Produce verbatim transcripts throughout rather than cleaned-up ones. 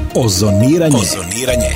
Ozoniranje. Ozoniranje.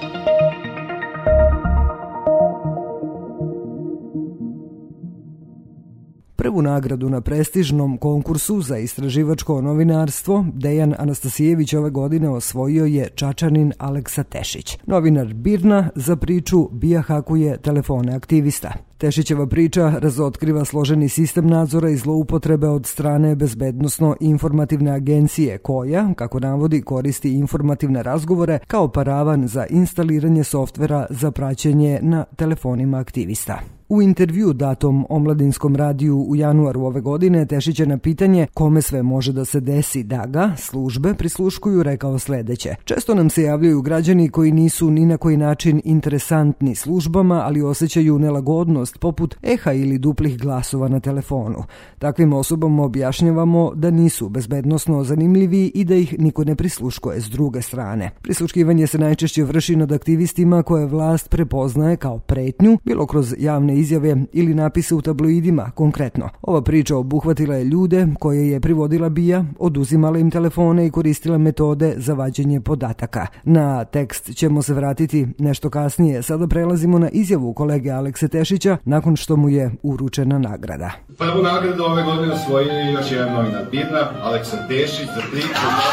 Prvu nagradu na prestižnom konkursu za istraživačko novinarstvo Dejan Anastasijević ove godine osvojio je Čačanin Aleksa Tešić. Novinar BIRN-a za priču BIA hakuje telefone aktivista. Tešićeva priča razotkriva složeni sistem nadzora i zloupotrebe od strane Bezbednosno-informativne agencije koja, kako navodi, koristi informativne razgovore kao paravan za instaliranje softvera za praćenje na telefonima aktivista. U intervju datom Omladinskom radiju u januaru ove godine Tešić je na pitanje kome sve može da se desi da ga službe prisluškuju rekao sledeće. Često nam se javljaju građani koji nisu ni na koji način interesantni službama, ali osjećaju nelagodnost poput eha ili duplih glasova na telefonu. Takvim osobama objašnjavamo da nisu bezbednosno zanimljivi i da ih niko ne prisluškuje s druge strane. Prisluškivanje se najčešće vrši nad aktivistima koje vlast prepoznaje kao pretnju, bilo kroz javne izjave ili napise u tabloidima. Konkretno, ova priča obuhvatila je ljude koje je privodila BIA, oduzimala im telefone i koristila metode za vađenje podataka. Na tekst ćemo se vratiti nešto kasnije. Sada prelazimo na izjavu kolege Alekse Tešića nakon što mu je uručena nagrada. Prvu nagradu ove godine osvojio je još jedan novinar BIRN-a, Aleksa Tešić, za priču.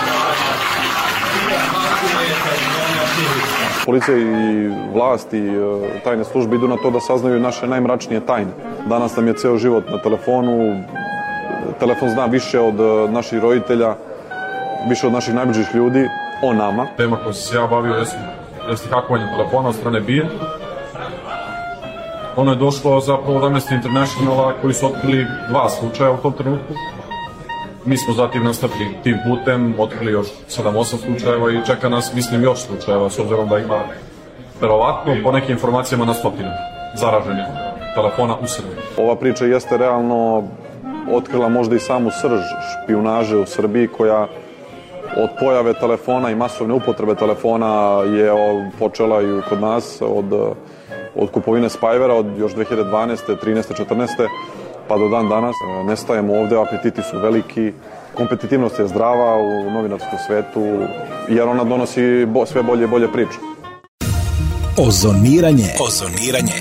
Policija i vlast i tajne službe idu na to da saznaju naše najmračnije tajne. Danas nam je ceo život na telefonu, telefon zna više od naših roditelja, više od naših najbližih ljudi o nama. Tema koja se ja bavio jeste hakovanje telefona od strane BIA. Ono je došlo zapravo od Amnesty Internationala koji su otkrili dva slučaja u tom trenutku. Mi smo zatim nastavili tim putem, otkrili još sedam osam slučajeva i čeka nas, mislim, još slučajeva, s obzirom da ima verovatno po nekim informacijama na stotinu zaraženih telefona u Srbiji. Ova priča jeste realno otkrila možda i samu srž špijunaže u Srbiji koja od pojave telefona i masovne upotrebe telefona je počela i kod nas od, od kupovine spajvera od još dve hiljade dvanaeste, trinaeste, četrnaeste pa do dan danas. Nestajemo ovde, apetiti su veliki, kompetitivnost je zdrava u novinarskom svetu, jer ona donosi bo, sve bolje i bolje priče. Ozoniranje. Ozoniranje.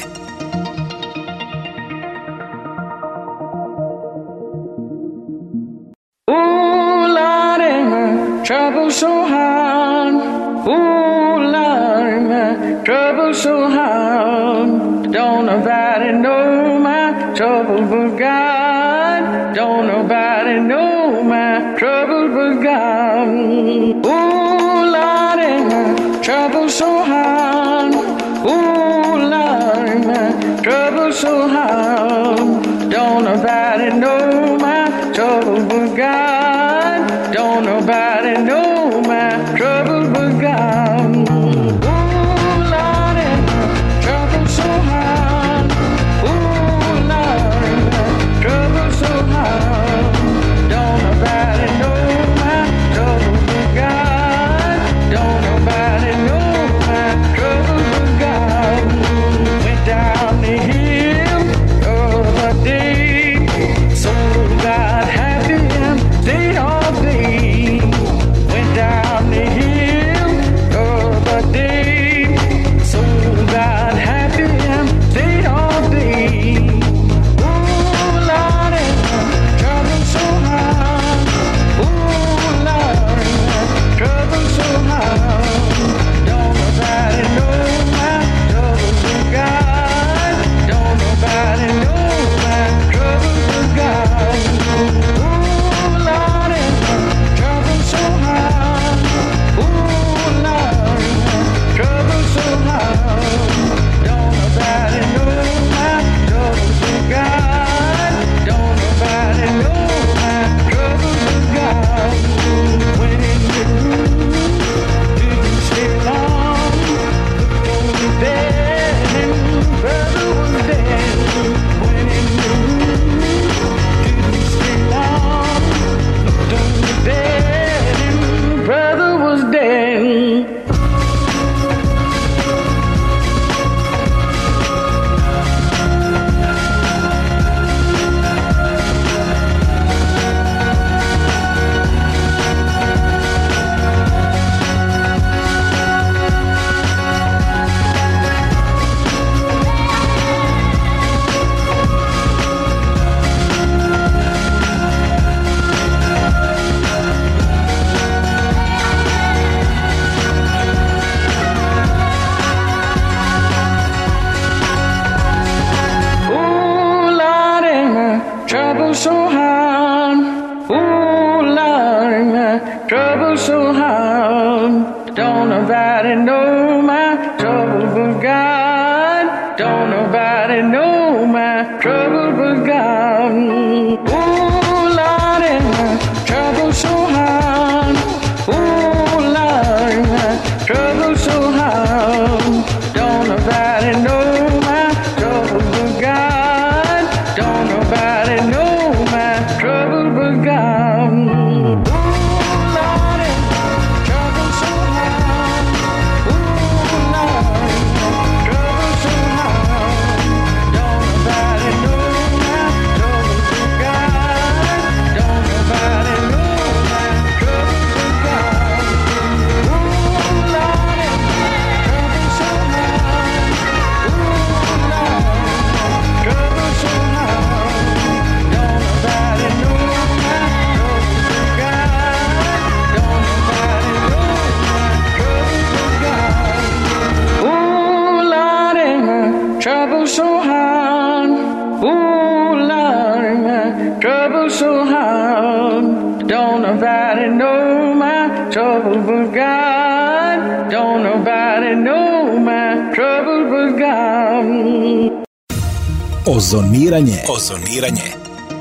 Ooh, Lordy, my trouble so hard. Ooh, Lordy, my trouble so hard. Don't nobody know my trouble but God. Don't nobody know my trouble but God. Ooh, Lordy, my trouble so hard. Ooh, Lordy, my trouble so hard. Don't nobody know my trouble but God. Don't nobody know my trouble but God. Nobody know my trouble so hard. Don't nobody know my trouble but God. Don't nobody know my trouble but God. Ooh, Lord, my trouble so hard. Ooh, Lord, my trouble so hard. Don't nobody know my trouble but God. Don't nobody know my trouble but God. Ooh, Lord, trouble so hard. Ooh, Lord, trouble so hard. Don't nobody know my trouble but God. Don't nobody know my trouble but God. Ooh, Lord, trouble so hard. Ooh, Lord, trouble so hard. Don't nobody know my trouble but God. Don't nobody know my trouble but God. Ooh, Lord, my trouble so hard. Ooh, Lord, my trouble so hard. Don't nobody know my trouble but God. Don't nobody know my trouble but God. Ozoniranje. Ozoniranje.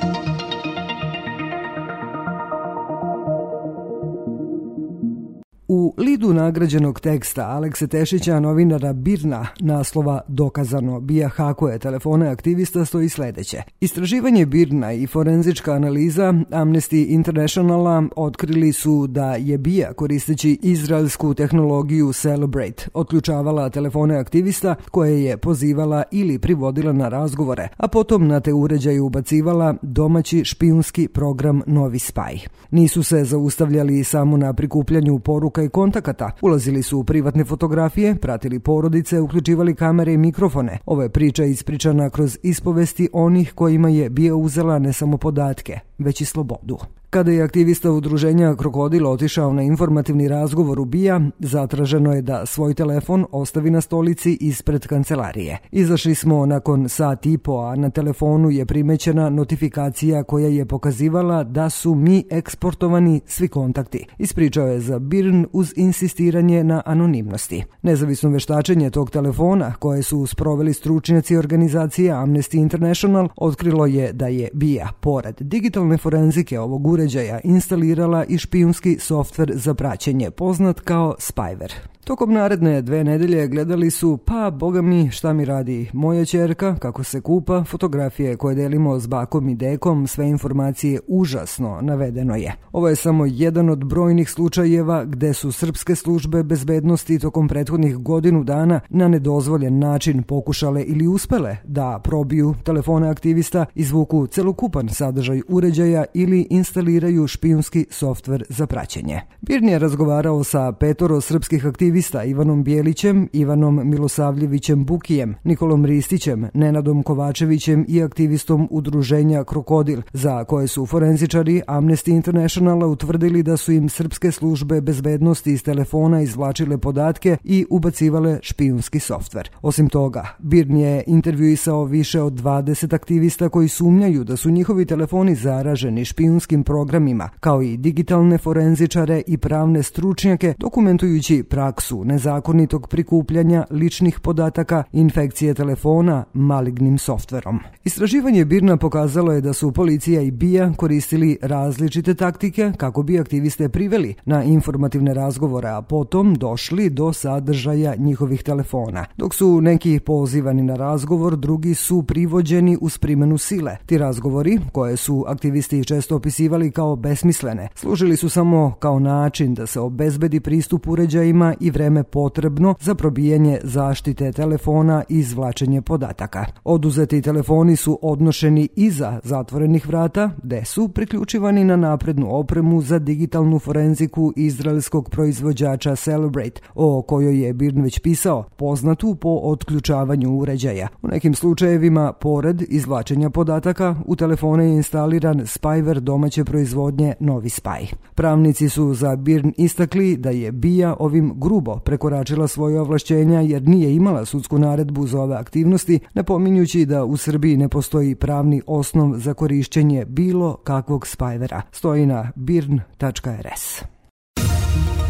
U lidu nagrađenog teksta Alekse Tešića, novinara Birna, naslova Dokazano bija hakuje telefone aktivista, stoji sledeće. Istraživanje Birna i forenzička analiza Amnesty Internationala otkrili su da je bija, koristeći izraelsku tehnologiju Celebrate, otključavala telefone aktivista koje je pozivala ili privodila na razgovore, a potom na te uređaje ubacivala domaći špijunski program Novi Spy. Nisu se zaustavljali samo na prikupljanju poruka i kontakata, ulazili su u privatne fotografije, pratili porodice, uključivali kamere i mikrofone. Ovo je priča ispričana kroz ispovesti onih kojima je bija uzela ne samo podatke, već i slobodu. Kada je aktivista udruženja Krokodil otišao na informativni razgovor u bija, zatraženo je da svoj telefon ostavi na stolici ispred kancelarije. Izašli smo nakon sat i po, a na telefonu je primećena notifikacija koja je pokazivala da su mi eksportovani svi kontakti. Ispričao je za Birn uz insistiranje na anonimnosti. Nezavisno veštačenje tog telefona, koje su sproveli stručnjaci organizacije Amnesty International, otkrilo je da je bija, pored digitalne forenzike ovog uređaja, instalirala i špijunski softver za praćenje, poznat kao Spyware. Tokom naredne dve nedelje gledali su, pa boga mi, šta mi radi moja ćerka, kako se kupa, fotografije koje delimo s bakom i dekom, sve informacije užasno navedeno je. Ovo je samo jedan od brojnih slučajeva gde su srpske službe bezbednosti tokom prethodnih godinu dana na nedozvoljen način pokušale ili uspele da probiju telefone aktivista, izvuku celokupan sadržaj uređaja ili instaliraju špijunski softver za praćenje. Birn je razgovarao sa petoro srpskih aktivista Ivanom Bijelićem, Ivanom Milosavljevićem Bukijem, Nikolom Ristićem, Nenadom Kovačevićem i aktivistom udruženja Krokodil, za koje su forenzičari Amnesty Internationala utvrdili da su im srpske službe bezbednosti iz telefona izvlačile podatke i ubacivale špijunski softver. Osim toga, Birn je intervjuisao više od dvadeset aktivista koji sumnjaju da su njihovi telefoni zaraženi špijunskim programima, kao i digitalne forenzičare i pravne stručnjake, dokumentujući praksu nezakonitog prikupljanja ličnih podataka i infekcije telefona malignim softverom. Istraživanje Birna pokazalo je da su policija i bija koristili različite taktike kako bi aktiviste priveli na informativne razgovore, a potom došli do sadržaja njihovih telefona. Dok su neki pozivani na razgovor, drugi su privođeni uz primenu sile. Ti razgovori, koje su aktivisti često opisivali kao besmislene, služili su samo kao način da se obezbedi pristup uređajima i vreme potrebno za probijanje zaštite telefona i izvlačenje podataka. Oduzeti telefoni su odnošeni iza zatvorenih vrata, gde su priključivani na naprednu opremu za digitalnu forenziku izraelskog proizvođača Celebrate, o kojoj je Birn već pisao, poznatu po otključavanju uređaja. U nekim slučajevima, pored izvlačenja podataka, u telefone je instaliran spyware domaće proizvodnje Novi Spy. Pravnici su za Birn istakli da je bija ovim grubo prekoračila svoje ovlašćenja jer nije imala sudsku naredbu za ove aktivnosti, napominjući da u Srbiji ne postoji pravni osnov za korišćenje bilo kakvog spywara. Stoji na birn tačka er es.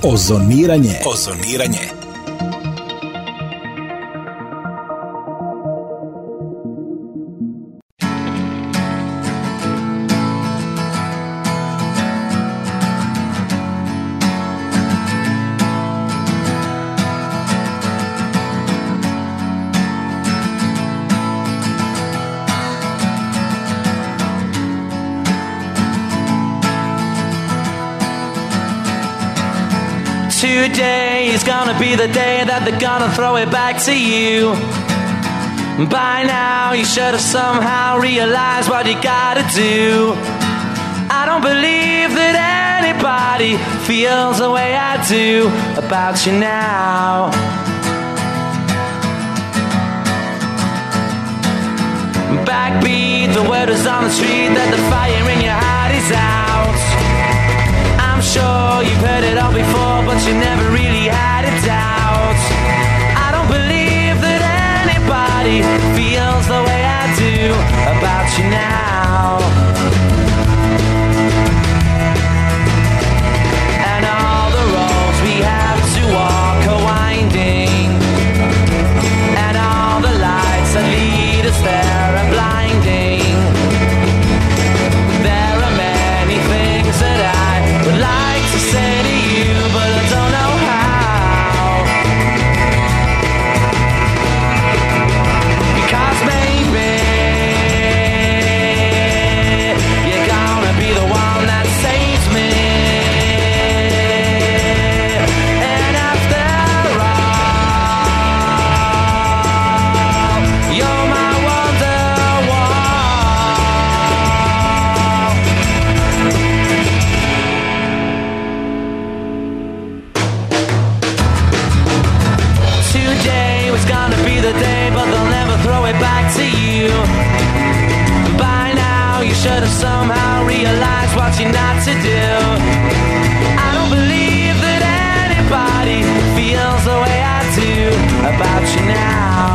Ozoniranje. Ozoniranje. Today is gonna be the day that they're gonna throw it back to you. By now you should have somehow realized what you gotta do. I don't believe that anybody feels the way I do about you now. Backbeat, the word is on the street that the fire in your heart is out. I'm sure you've heard it all before, but you never really had a doubt. I don't believe that anybody feels the way I do about you now. And all the roads we have to walk are winding, and all the lights that lead us there are blinding. There are many things that I would like to say to you, but I don't know how. Because maybe you're gonna be the one that saves me. And after all, you're my Wonderwall. Today was gonna be the day, but they'll never throw it back to you. By now you should have somehow realized what you're not to do. I don't believe that anybody feels the way I do about you now.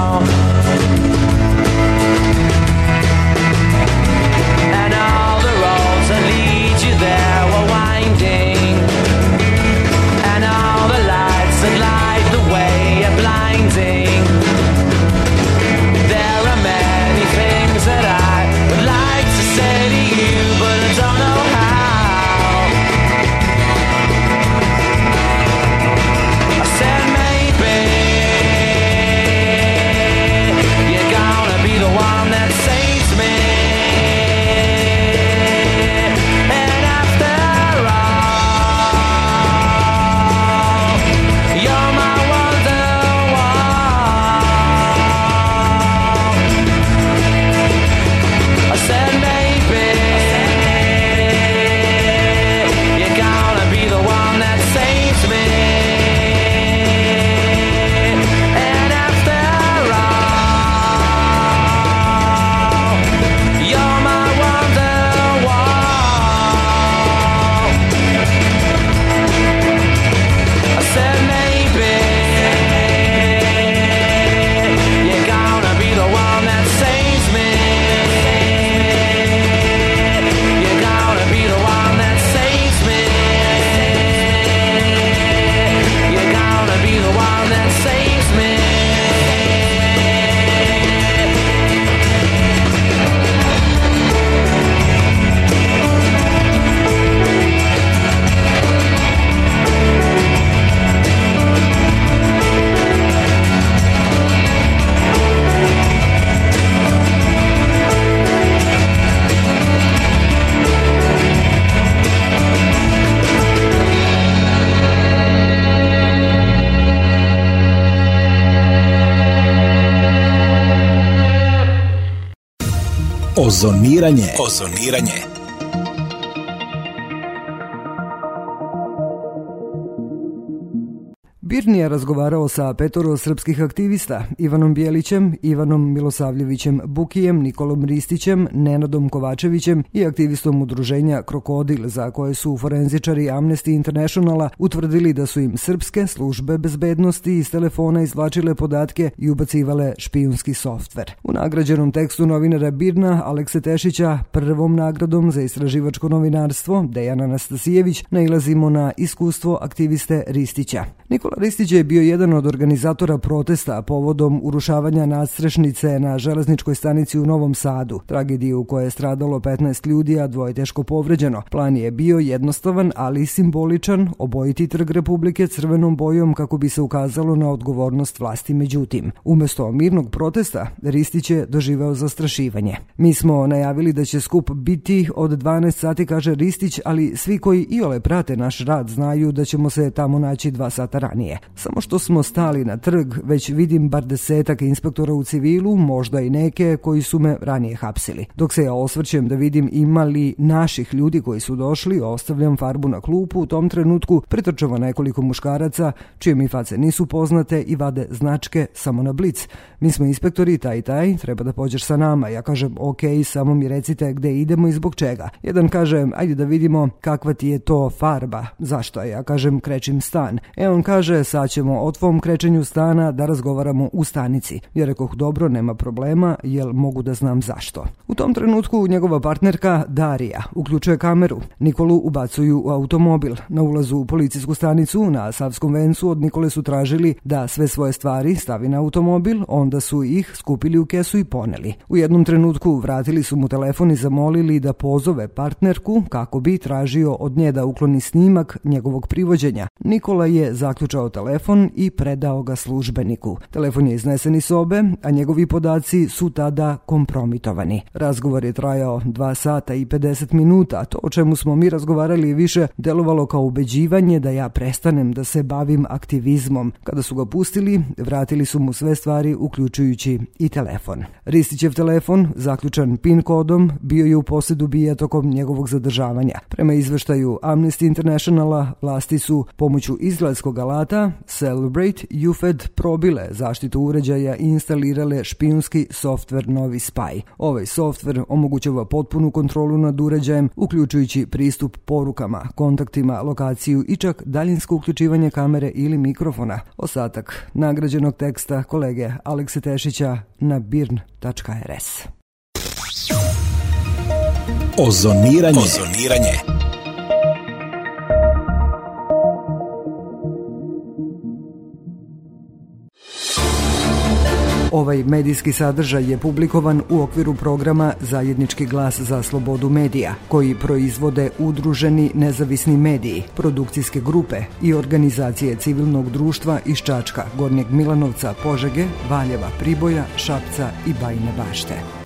And all the roads that lead you there were winding, and all the lights that light the way are blinding. There are many things that I would like to say to you, but I don't know how. I said maybe you're gonna be the one that saves me. And after all, you're my Wonderwall. I said maybe you're gonna be the one that saves me. And after all, you're my Wonderwall. I said maybe you're gonna be the one that saves me. You're gonna be the one that saves me. You're gonna be the one that saves me. Ozoniranje. Ozoniranje. Birni je razgovarao sa petoro srpskih aktivista, Ivanom Bjelićem, Ivanom Milosavljevićem Bukijem, Nikolom Ristićem, Nenadom Kovačevićem i aktivistom udruženja Krokodil, za koje su forenzičari Amnesty Internationala utvrdili da su im srpske službe bezbednosti iz telefona izvlačile podatke i ubacivale špijunski softver. U nagrađenom tekstu novinara Birna Alekse Tešića prvom nagradom za istraživačko novinarstvo Dejan Anastasijević nailazimo na iskustvo aktiviste Ristića. Nikola Ristić je bio jedan od organizatora protesta povodom urušavanja nadstrešnice na železničkoj stanici u Novom Sadu, tragediju u kojoj je stradalo petnaest ljudi, a dvoje teško povređeno. Plan je bio jednostavan, ali i simboličan, obojiti Trg Republike crvenom bojom kako bi se ukazalo na odgovornost vlasti. Međutim, umesto mirnog protesta, Ristić je doživeo zastrašivanje. Mi smo najavili da će skup biti od dvanaest sati, kaže Ristić, ali svi koji iole prate naš rad znaju da ćemo se tamo naći dva sata ranije. Samo što smo stali na trg, već vidim bar desetak inspektora u civilu, možda i neke koji su me ranije hapsili. Dok se ja osvrćem da vidim ima li naših ljudi koji su došli, ostavljam farbu na klupu, u tom trenutku pritrčava nekoliko muškaraca, čije mi face nisu poznate i vade značke samo na blic. Mi smo inspektori, taj i taj, treba da pođeš sa nama. Ja kažem, ok, samo mi recite gde idemo i zbog čega. Jedan kaže, ajde da vidimo kakva ti je to farba. Zašto? Ja kažem, krećim stan. E on kaže, sad ćemo o tvom krećenju stana da razgovaramo u stanici. Ja rekoh, dobro, nema problema, jel mogu da znam zašto. U tom trenutku njegova partnerka Darija uključuje kameru. Nikolu ubacuju u automobil. Na ulazu u policijsku stanicu na Savskom vencu od Nikole su tražili da sve svoje stvari stavi na automobil, onda su ih skupili u kesu i poneli. U jednom trenutku vratili su mu telefon i zamolili da pozove partnerku kako bi tražio od nje da ukloni snimak njegovog privođenja. Nikola je zaključao telefon i predao ga službeniku. Telefon je iznesen iz sobe, a njegovi podaci su tada kompromitovani. Razgovor je trajao dva sata i pedeset minuta. To o čemu smo mi razgovarali više delovalo kao ubeđivanje da ja prestanem da se bavim aktivizmom. Kada su ga pustili, vratili su mu sve stvari, uključujući i telefon. Ristićev telefon, zaključan pin kodom, bio je u posjedu bija tokom njegovog zadržavanja. Prema izveštaju Amnesty Internationala, vlasti su pomoću izgledskog alata Celebrate U F E D probile zaštitu uređaja i instalirale špijunski softver Novi Spy. Ovaj softver omogućava potpunu kontrolu nad uređajem, uključujući pristup porukama, kontaktima, lokaciju i čak daljinsko uključivanje kamere ili mikrofona. Ostatak nagrađenog teksta kolege Alekse Tešića na birn tačka er es. Ozoniranje. Ozoniranje. Ovaj medijski sadržaj je publikovan u okviru programa Zajednički glas za slobodu medija, koji proizvode udruženi nezavisni mediji, produkcijske grupe i organizacije civilnog društva iz Čačka, Gornjeg Milanovca, Požege, Valjeva, Priboja, Šapca i Bajine Bašte.